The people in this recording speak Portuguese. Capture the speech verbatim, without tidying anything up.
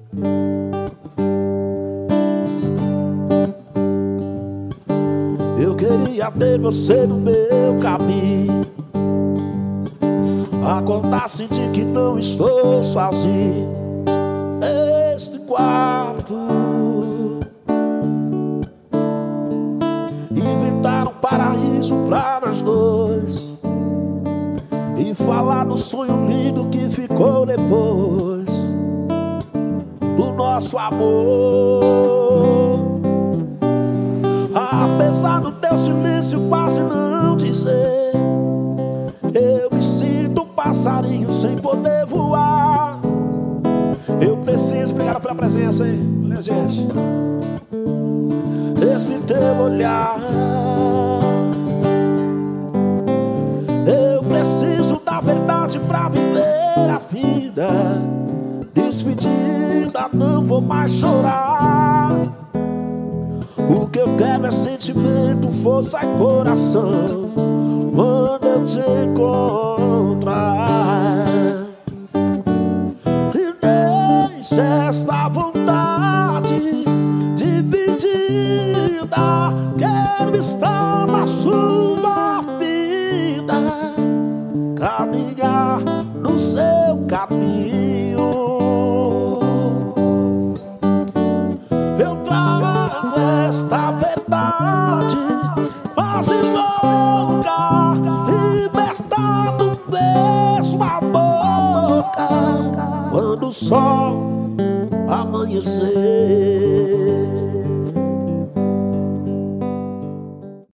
Eu queria ter você no meu caminho, acordar, sentir que não estou sozinho neste quarto, inventar um paraíso pra nós dois e falar do sonho lindo que ficou depois do nosso amor. Apesar do teu silêncio quase não dizer, eu me sinto um passarinho sem poder voar. Eu preciso, obrigado pela presença, hein? Valeu, gente. Esse teu olhar, eu preciso da verdade pra viver a vida. Despedida, não vou mais chorar. O que eu quero é sentimento, força e coração quando eu te encontrar. E deixa esta vontade dividida. Quero estar na sua vida, caminhar no seu caminho. Eu trago esta verdade quase louca, libertar do beijo a boca quando o sol amanhecer.